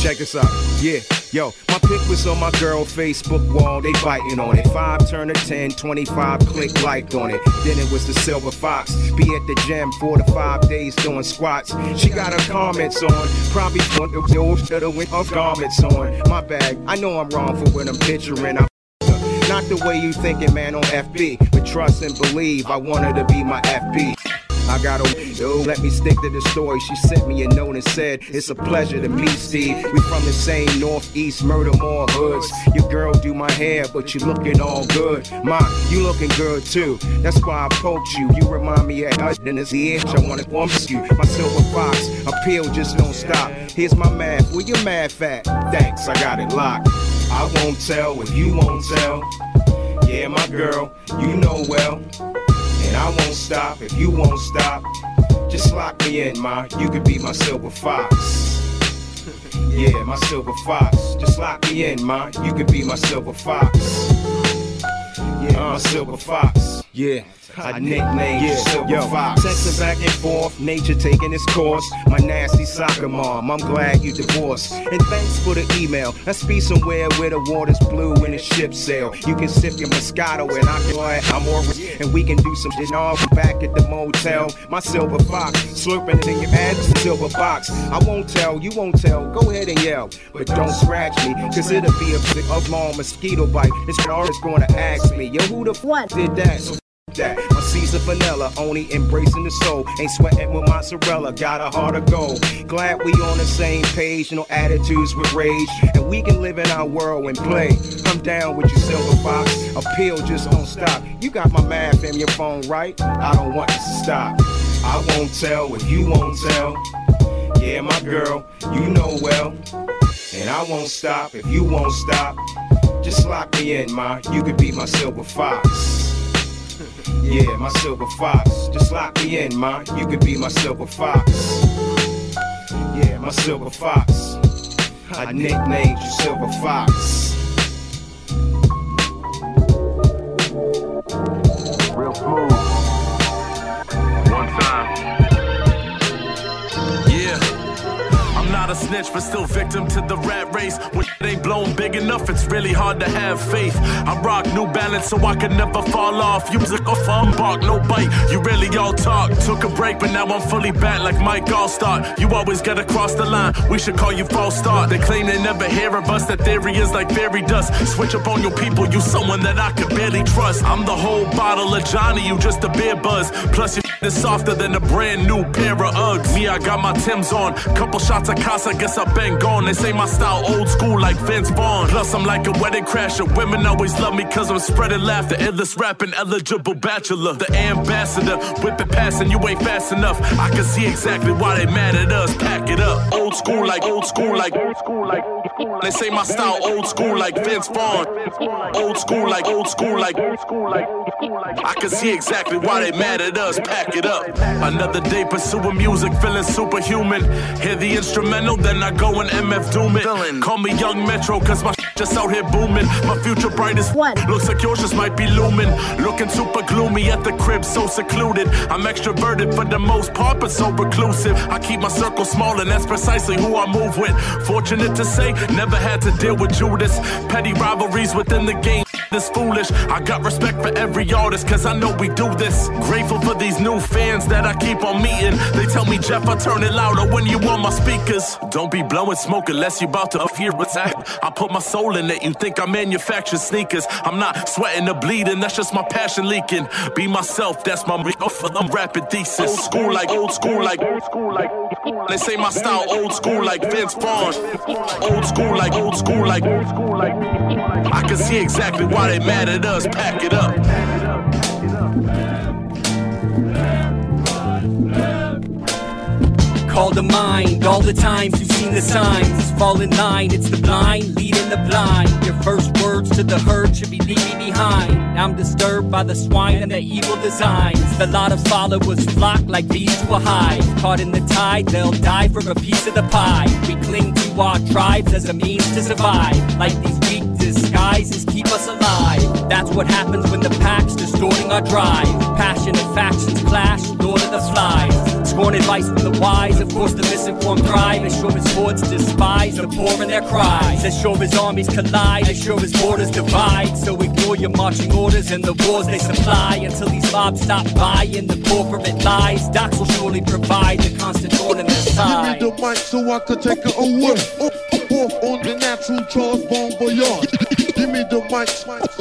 check this out. Yeah, yo, my pic was on my girl Facebook wall. They biting on it. Five turn to ten, twenty-five click liked on it. Then it was the Silver Fox. Be at the gym four to five days doing squats. She got her comments on. Probably want the old shit with her garments on. My bag, I know I'm wrong for what I'm picturing. I Not the way you thinking, man, on F B. But trust and believe, I want her to be my F B. I got a yo, let me stick to the story. She sent me a note and said, it's a pleasure to meet Steve. We from the same northeast Murdermore hoods. Your girl do my hair, but you looking all good. Ma, you looking good too. That's why I poked you. You remind me of us in this itch. I wanna bump you. My Silver Fox, appeal just don't stop. Here's my math, where your math at? Thanks, I got it locked. I won't tell if you won't tell. Yeah, my girl, you know well. And I won't stop if you won't stop. Just lock me in, ma. You could be my Silver Fox. Yeah, my Silver Fox. Just lock me in, ma. You could be my Silver Fox. Yeah, my Silver Fox. Yeah. I nicknamed you Silver yo, Fox. Texting back and forth, nature taking its course. My nasty soccer mom, I'm glad you divorced. And thanks for the email. Let's be somewhere where the water's blue and the ship sail. You can sip your Moscato and I can I'm Orange, and we can do some shit all back at the motel. My Silver Fox, slurping in your ass, Silver Box. I won't tell, you won't tell, go ahead and yell. But don't scratch me, cause it'll be a, a long mosquito bite. This girl is gonna ask me, yo, who the fuck did that? So that. My Caesar vanilla, only embracing the soul. Ain't sweating with mozzarella, got a heart of gold. Glad we on the same page, no attitudes with rage. And we can live in our world and play. I'm down with you, Silver Fox. Appeal just don't stop. You got my math in your phone, right? I don't want this to stop. I won't tell if you won't tell. Yeah, my girl, you know well. And I won't stop if you won't stop. Just lock me in, ma. You could be my Silver Fox. Yeah, my Silver Fox. Just lock me in, ma. You could be my Silver Fox. Yeah, my Silver Fox. I nicknamed you Silver Fox. Real smooth. One time. Yeah. I'm not a snitch, but still victim to the rat race. When it ain't blown big enough, it's really hard to have faith. I rock New Balance so I can never fall off. Music off on bark, no bite. You really all talk. Took a break, but now I'm fully back like Mike Allstar. You always gotta cross the line. We should call you false start. They claim they never hear of us. That theory is like fairy dust. Switch up on your people, you someone that I could barely trust. I'm the whole bottle of Johnny, you just a beer buzz. Plus your is softer than a brand new pair of Uggs. Me, I got my Timbs on. Couple shots of Casa, guess I've been gone. They say my style old school like Vince Vaughn. Plus I'm like a wedding crasher. Women always love me cause I'm spreading laughter. Endless rapping, eligible bachelor. The ambassador, whip it past and you ain't fast enough. I can see exactly why they mad at us. Pack it up. Old school like, old school like, old school like. They say my style old school like Vince Vaughn. Old school like, old school like, old school like. I can see exactly why they mad at us. Pack it up. Another day pursuing music, feeling superhuman. Hear the instrumental, then I go and M F Doom it. Call me Young Metro, cause my just out here booming. My future bright as what? Looks like yours just might be looming. Looking super gloomy at the crib, so secluded. I'm extroverted for the most part, but so reclusive. I keep my circle small, and that's precisely who I move with. Fortunate to say, never had to deal with Judas. Petty rivalries within the game. This foolish. I got respect for every artist, cause I know we do this. Grateful for these new fans that I keep on meeting. They tell me, Jeff, I turn it louder when you on my speakers. Don't be blowing smoke unless you about to hear what's at. I put my soul in it. You think I manufacture sneakers. I'm not sweating or bleeding, that's just my passion leaking. Be myself, that's my I'm rapping thesis. Old school like, old school like, old school like. They say my style old school like Vince Vaughn. Old school like, old school like, old school like. I can see exactly why they mad at us. Pack it up. Call to mind all the times you've seen the signs. Fall in line, it's the blind leading the blind. Your first words to the herd should be leave me behind. I'm disturbed by the swine and their evil designs. The lot of followers flock like bees to a hive. Caught in the tide, they'll die for a piece of the pie. We cling to our tribes as a means to survive. Like these weak disguised prizes keep us alive. That's what happens when the pack's distorting our drive. Passionate factions clash, Lord of the Flies. Scorn advice from the wise, of course the misinformed thrive. As sure as hordes despise the poor and their cries. As sure as armies collide, as sure as borders divide. So ignore your marching orders and the wars they supply. Until these mobs stop buying the corporate lies. Docs will surely provide the constant thorn in their side. Give me the mic so I could take it away. Off, off on the natural Charles Bon Voyage. Give me the mic. Off,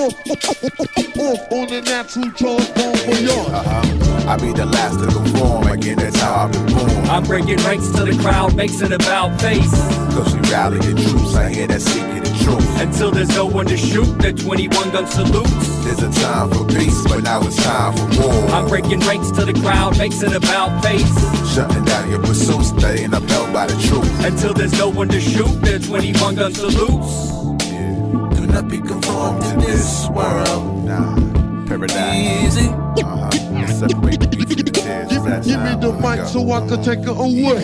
off, off on the natural Charles Bon Voyage. Uh-huh. I be the last to conform. Again, that's how I've been born. I'm breaking ranks till the crowd makes it about face. Cause we rally the troops. I hear that seeking the truth. Until there's no one to shoot, the twenty-one gun salutes. There's a time for peace, but now it's time for war. I'm breaking ranks till the crowd makes it about face. Shutting down your pursuits that ain't upheld by the truth. Until there's no one to shoot, the twenty-one gun salutes. Yeah. Do not be conformed to this world. Nah, paradise. Easy. Uh-huh. Separate the beef from the tears. Give, give me the mic so I could take it away.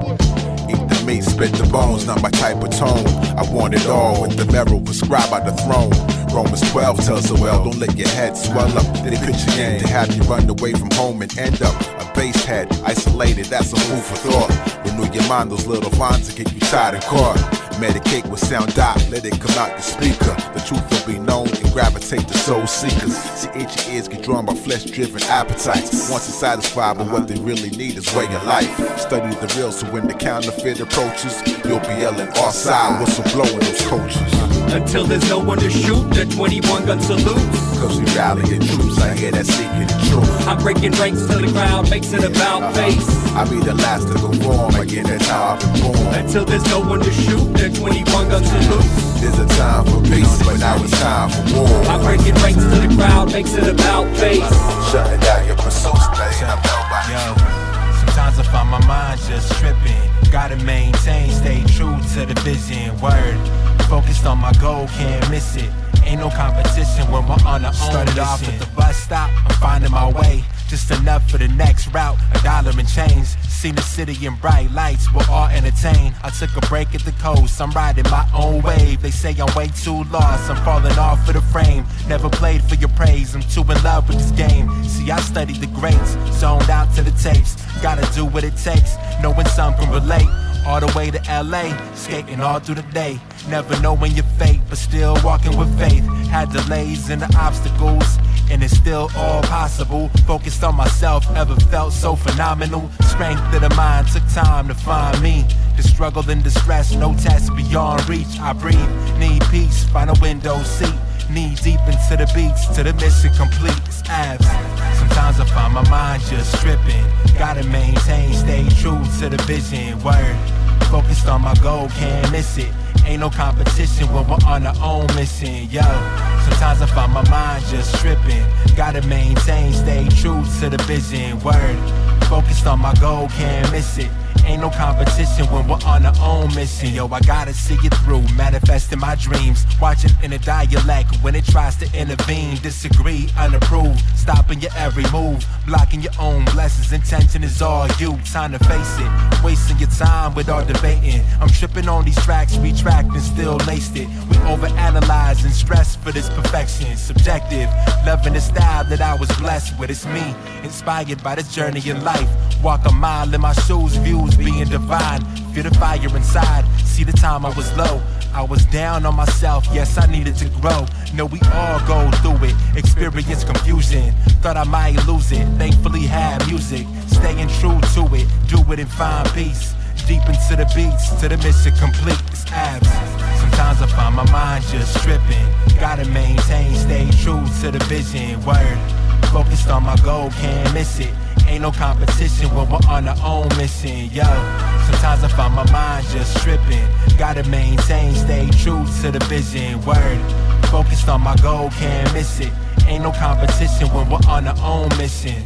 Eat the meat, spit the bones, not my type of tone. I want it all with the marrow prescribed by the throne. Romans twelve tells us, well, don't let your head swell up. They picture you to have you run away from home and end up a base head, isolated, that's a food for thought. Renew your mind, those little vines to get you tired and caught. Medicate with sound dot, let it come out your speaker. The truth will be known and gravitate to soul seekers. See, itchy ears get drawn by flesh-driven appetites. Once you're satisfied, but what they really need is way of life. Study the real, so when the counterfeit approaches, you'll be yelling offside, whistle blowing those coaches. Until there's no one to shoot, the twenty-one gun salutes. Cause we rallying troops, I hear that seeking the truth. I'm breaking ranks till the crowd makes it about uh-huh. face. I be the last to conform, again that's how I've been born. Until there's no one to shoot, the twenty-one gun salutes. There's a time for peace, but now it's time for war. I'm breaking ranks till the crowd makes it about face. Shutting down your pursuits, that ain't upheld by the truth. Sometimes I find my mind just tripping. Gotta maintain, stay true to the vision. Word, focused on my goal, can't miss it. Ain't no competition when we're on our own. Started off at the bus stop, I'm finding my way. Just enough for the next route, a dollar and change. Seen the city in bright lights, we're all entertained. I took a break at the coast, I'm riding my own wave. They say I'm way too lost, I'm falling off of the frame. Never played for your praise, I'm too in love with this game. See, I studied the greats, zoned out to the tapes. Gotta do what it takes, knowing some can relate. All the way to L A, skating all through the day. Never knowing your fate, but still walking with faith. Had delays and the obstacles, and it's still all possible. Focused on myself, ever felt so phenomenal. Strength of the mind, took time to find me. The struggle and distress, no test beyond reach. I breathe, need peace, find a window seat. Knee deep into the beats, to the mission complete. It's abs. Sometimes I find my mind just tripping. Gotta maintain, stay true to the vision. Word, focused on my goal, can't miss it. Ain't no competition when we're on our own mission. Yo, sometimes I find my mind just tripping. Gotta maintain, stay true to the vision. Word, focused on my goal, can't miss it. Ain't no competition when we're on our own mission. Yo, I gotta see it through, manifesting my dreams. Watching in a dialect when it tries to intervene. Disagree, unapprove, stopping your every move. Blocking your own blessings, intention is all you. Time to face it, wasting your time with all debating. I'm tripping on these tracks, retracting, still laced it. We overanalyze and stress for this perfection. Subjective, loving the style that I was blessed with. It's me, inspired by this journey in life. Walk a mile in my shoes, views being divine. Feel the fire inside, see the time I was low. I was down on myself, yes I needed to grow. No, we all go through it, experience confusion. Thought I might lose it, thankfully had music. Staying true to it, do it and find peace. Deep into the beats, to the mission complete, it's abs. Sometimes I find my mind just tripping. Gotta maintain, stay true to the vision. Word, focused on my goal, can't miss it. Ain't no competition when we're on our own mission. Yo, sometimes I find my mind just tripping. Gotta maintain, stay true to the vision. Word, focused on my goal, can't miss it. Ain't no competition when we're on our own mission.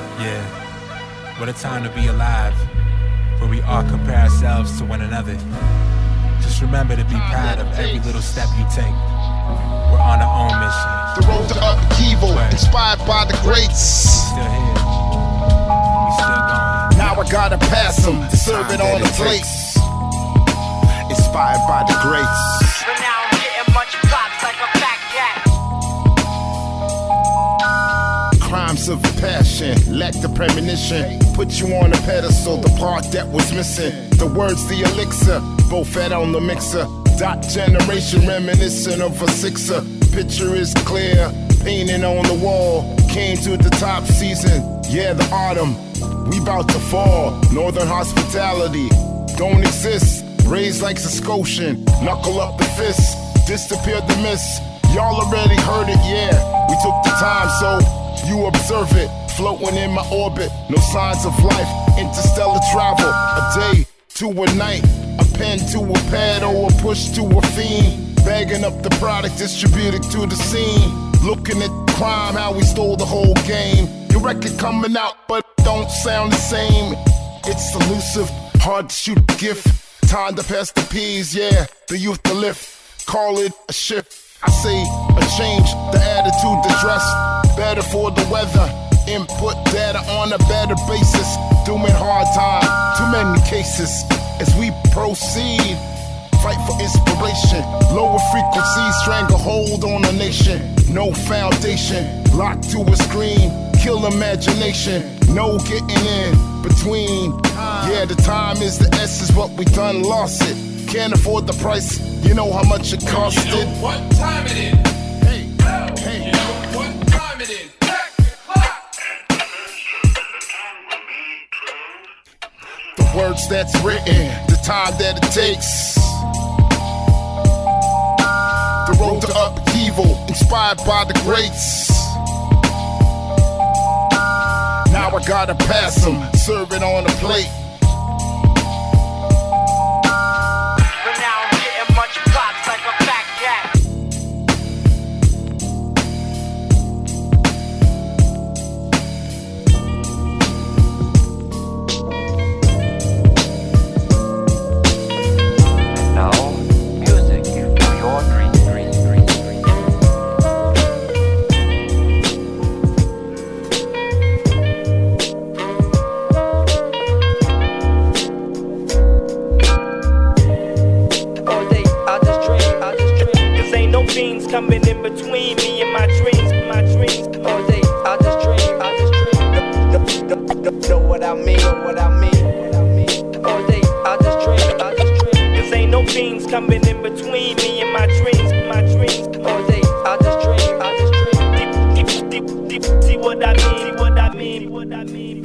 Yeah, what a time to be alive, where we all compare ourselves to one another. Just remember to be proud of every little step you take. We're on our own mission. The road to upheaval, inspired by the greats. Still here. Now I gotta pass them, serve it on the plates. Inspired by the greats. But now I'm getting much props. Rhymes of passion, lack the premonition. Put you on a pedestal, the part that was missing. The words, the elixir, both fed on the mixer. Dot generation reminiscent of a sixer. Picture is clear, painting on the wall. Came to the top season, yeah, the autumn. We bout to fall. Northern hospitality don't exist. Raised like a Scotian, knuckle up the fist. Disappeared the mist. Y'all already heard it, yeah. We took the time, so you observe it. Floating in my orbit, no signs of life. Interstellar travel, a day to a night. A pen to a pad or a push to a fiend. Bagging up the product, distributed to the scene. Looking at crime, how we stole the whole game. Your record coming out, but don't sound the same. It's elusive, hard to shoot a gift. Time to pass the P's, yeah, the youth to lift. Call it a shift. I say a change, the attitude, the dress. Better for the weather. Input data on a better basis. Doing hard time, too many cases. As we proceed, fight for inspiration. Lower frequencies, stranglehold on a nation. No foundation, locked to a screen. Kill imagination, no getting in between. Yeah, the time is the essence, but we done lost it. Can't afford the price, you know how much it costed. You know what time it is? Hey, hey, you know what time it is? Back the clock. The words that's written, the time that it takes. The road to upheaval, inspired by the greats. Now I gotta pass them, serve it on a plate. But now I'm getting much props like a fat cat. Now, music for your dreams, dreams, dreams, dreams. Fiends coming in between me and my dreams, my dreams. All day, I just dream, I just dream. Know, know, know, know what I mean, know what I mean. All day, I just dream, I just dream. Cause ain't no fiends coming in between me and my dreams, my dreams. All day, I just dream, I just dream. Deep, deep, deep, deep, see what I mean, see what I mean, see what I mean.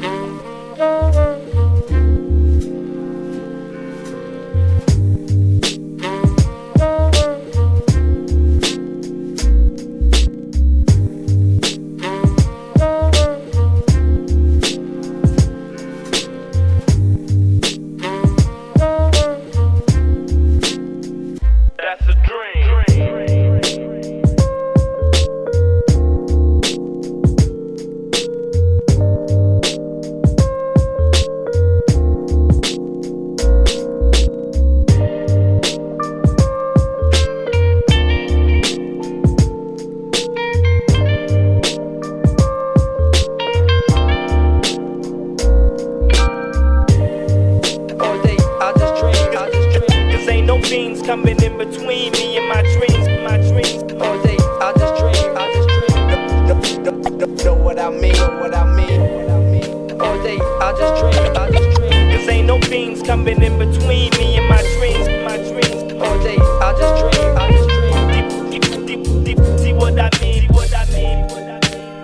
Coming in between me and my dreams, my dreams. All day, I just dream, I just dream. Know, know, know, know what I mean, know what I mean. All day, I just dream, I just dream. Cause ain't no fiends coming in between me and my dreams, my dreams. All day, I just dream, I just dream. Deep, deep, deep, deep, see what I mean, see what I mean, what I mean.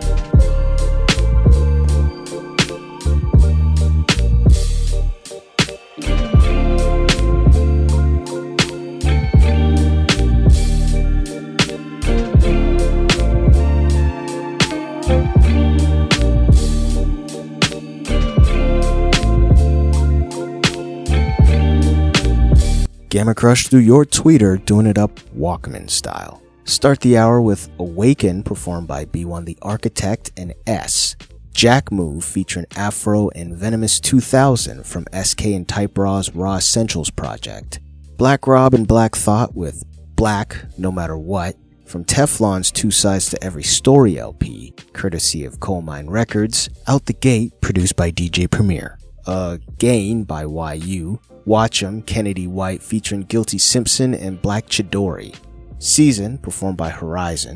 Gamma Crush through your tweeter, doing it up Walkman style. Start the hour with Awaken, performed by B one the Architect and S. Jack Move featuring Afro and Venomous two thousand from S K and Type Raw's Raw Essentials project. Black Rob and Black Thought with Black No Matter What from Teflon's Two Sides to Every Story L P, courtesy of Coal Mine Records. Out the Gate, produced by D J Premier. Uh, Gain by Y U. Watch 'em, Kennedy White featuring Guilty Simpson and Black Chidori. Season, performed by Horizon.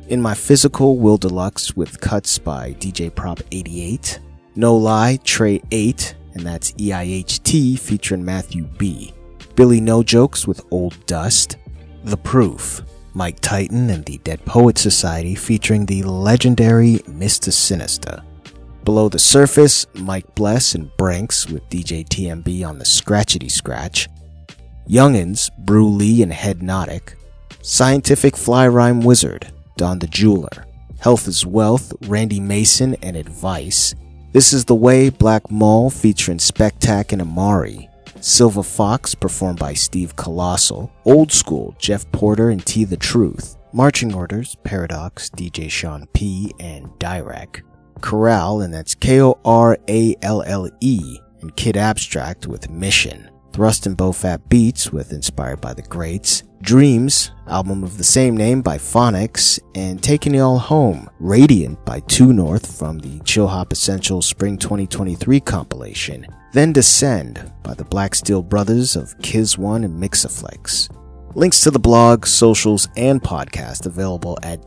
In My Physical, Will Deluxe with cuts by D J Prop eighty-eight. No Lie, Trey eight, and that's E I H T featuring Matthew B. Billy No Jokes with Old Dust. The Proof, Mike Titan and the Dead Poets Society featuring the legendary Mister Sinister. Below the Surface, Mike Bless and Branks with D J T M B on the Scratchity Scratch. Youngins, Brew Lee and Head Nautic. Scientific Fly Rhyme Wizard, Don the Jeweler. Health is Wealth, Randy Mason and Advice. This Is the Way, Black Mall featuring Spectac and Amari. Silver Fox, performed by Steve Colossal. Old School, Jeff Porter and T The Truth. Marching Orders, Paradox, D J Sean P and Dirac. Corral, and that's K O R A L L E, and Kid Abstract with Mission. Thrust and Bofat Beats with Inspired by the Greats. Dreams, album of the same name by Phonics, and Taking It All Home, Radiant by Two North from the Chill Hop Essentials Spring twenty twenty-three compilation. Then Descend by the Black Steel Brothers of Kiz One and Mixaflex. Links to the blog, socials, and podcast available at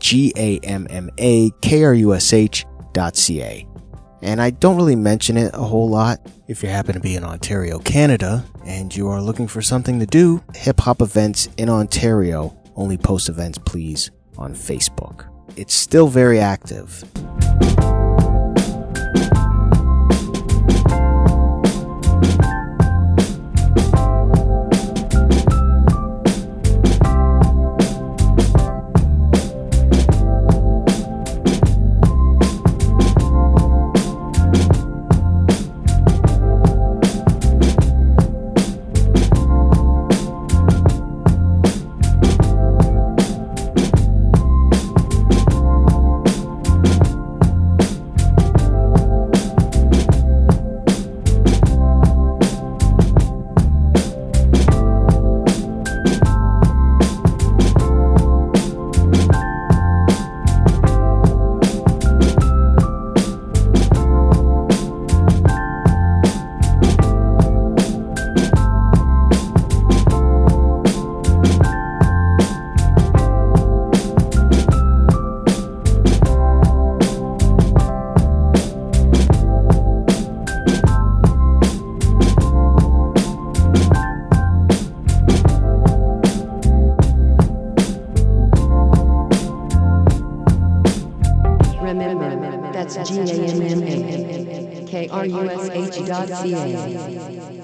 gammakrush dot c a. And I don't really mention it a whole lot. If you happen to be in Ontario, Canada, and you are looking for something to do, Hip Hop Events in Ontario only post events, please, on Facebook. It's still very active. Remember, that's G A M M A K R U S H dot C A.